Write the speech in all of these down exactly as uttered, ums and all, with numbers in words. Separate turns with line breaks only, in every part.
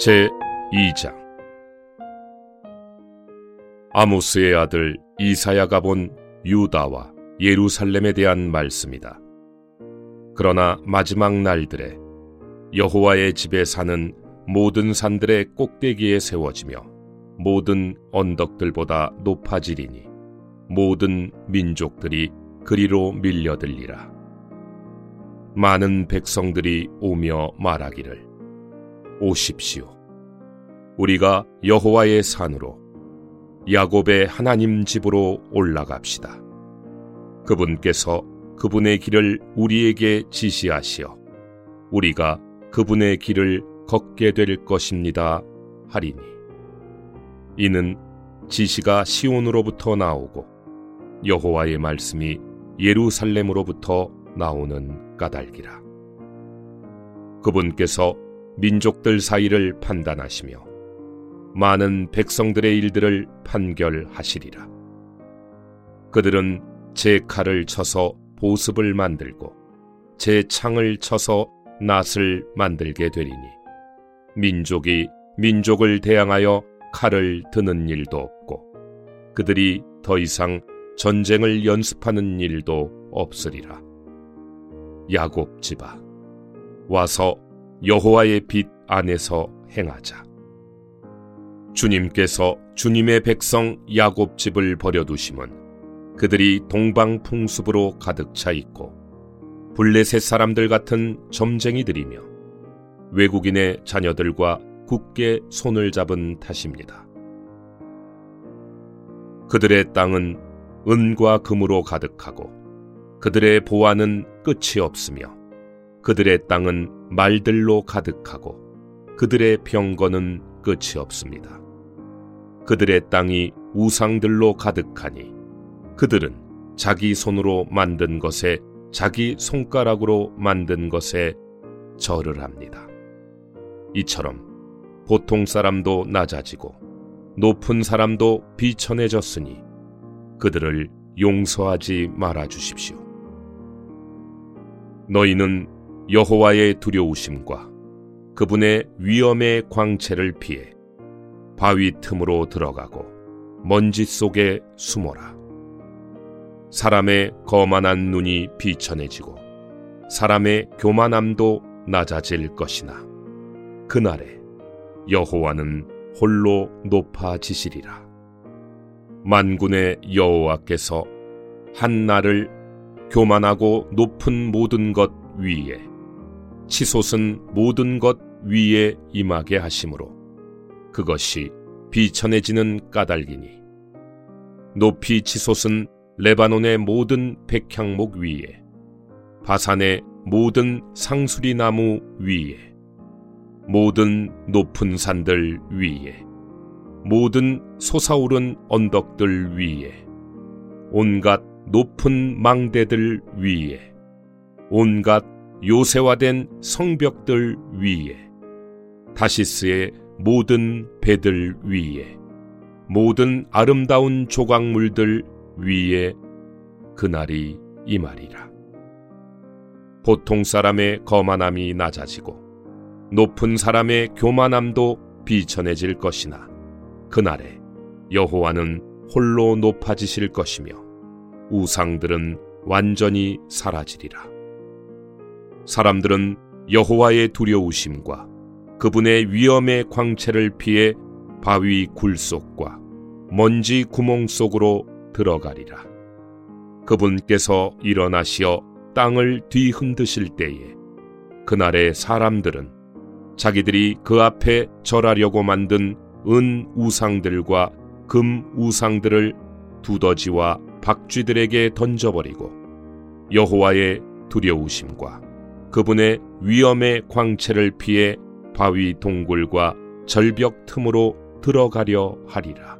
제이 장. 아모스의 아들 이사야가 본 유다와 예루살렘에 대한 말씀이다. 그러나 마지막 날들에 여호와의 집에 사는 모든 산들의 꼭대기에 세워지며 모든 언덕들보다 높아지리니 모든 민족들이 그리로 밀려들리라. 많은 백성들이 오며 말하기를, 오십시오. 우리가 여호와의 산으로 야곱의 하나님 집으로 올라갑시다. 그분께서 그분의 길을 우리에게 지시하시어 우리가 그분의 길을 걷게 될 것입니다 하리니, 이는 지시가 시온으로부터 나오고 여호와의 말씀이 예루살렘으로부터 나오는 까닭이라. 그분께서 민족들 사이를 판단하시며 많은 백성들의 일들을 판결하시리라. 그들은 제 칼을 쳐서 보습을 만들고 제 창을 쳐서 낫을 만들게 되리니 민족이 민족을 대항하여 칼을 드는 일도 없고 그들이 더 이상 전쟁을 연습하는 일도 없으리라. 야곱 집아, 와서 여호와의 빛 안에서 행하자. 주님께서 주님의 백성 야곱 집을 버려두심은 그들이 동방 풍습으로 가득 차 있고 블레셋 사람들 같은 점쟁이들이며 외국인의 자녀들과 굳게 손을 잡은 탓입니다. 그들의 땅은 은과 금으로 가득하고 그들의 보화는 끝이 없으며 그들의 땅은 말들로 가득하고 그들의 병거는 끝이 없습니다. 그들의 땅이 우상들로 가득하니 그들은 자기 손으로 만든 것에 자기 손가락으로 만든 것에 절을 합니다. 이처럼 보통 사람도 낮아지고 높은 사람도 비천해졌으니 그들을 용서하지 말아 주십시오. 너희는 여호와의 두려우심과 그분의 위엄의 광채를 피해 바위 틈으로 들어가고 먼지 속에 숨어라. 사람의 거만한 눈이 비천해지고 사람의 교만함도 낮아질 것이나 그날에 여호와는 홀로 높아지시리라. 만군의 여호와께서 한 날을 교만하고 높은 모든 것 위에 치솟은 모든 것 위에 임하게 하심으로 그것이 비천해지는 까닭이니 높이 치솟은 레바논의 모든 백향목 위에 바산의 모든 상수리 나무 위에 모든 높은 산들 위에 모든 솟아오른 언덕들 위에 온갖 높은 망대들 위에 온갖 요새화된 성벽들 위에 다시스의 모든 배들 위에 모든 아름다운 조각물들 위에 그날이 임하리라. 보통 사람의 거만함이 낮아지고 높은 사람의 교만함도 비천해질 것이나 그날에 여호와는 홀로 높아지실 것이며 우상들은 완전히 사라지리라. 사람들은 여호와의 두려우심과 그분의 위엄의 광채를 피해 바위 굴 속과 먼지 구멍 속으로 들어가리라. 그분께서 일어나시어 땅을 뒤흔드실 때에 그날의 사람들은 자기들이 그 앞에 절하려고 만든 은 우상들과 금 우상들을 두더지와 박쥐들에게 던져버리고 여호와의 두려우심과 그분의 위엄의 광채를 피해 바위 동굴과 절벽 틈으로 들어가려 하리라.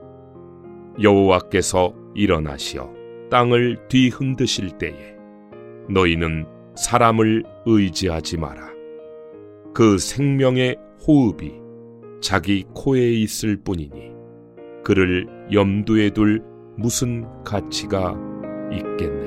여호와께서 일어나시어 땅을 뒤흔드실 때에 너희는 사람을 의지하지 마라. 그 생명의 호흡이 자기 코에 있을 뿐이니 그를 염두에 둘 무슨 가치가 있겠느냐.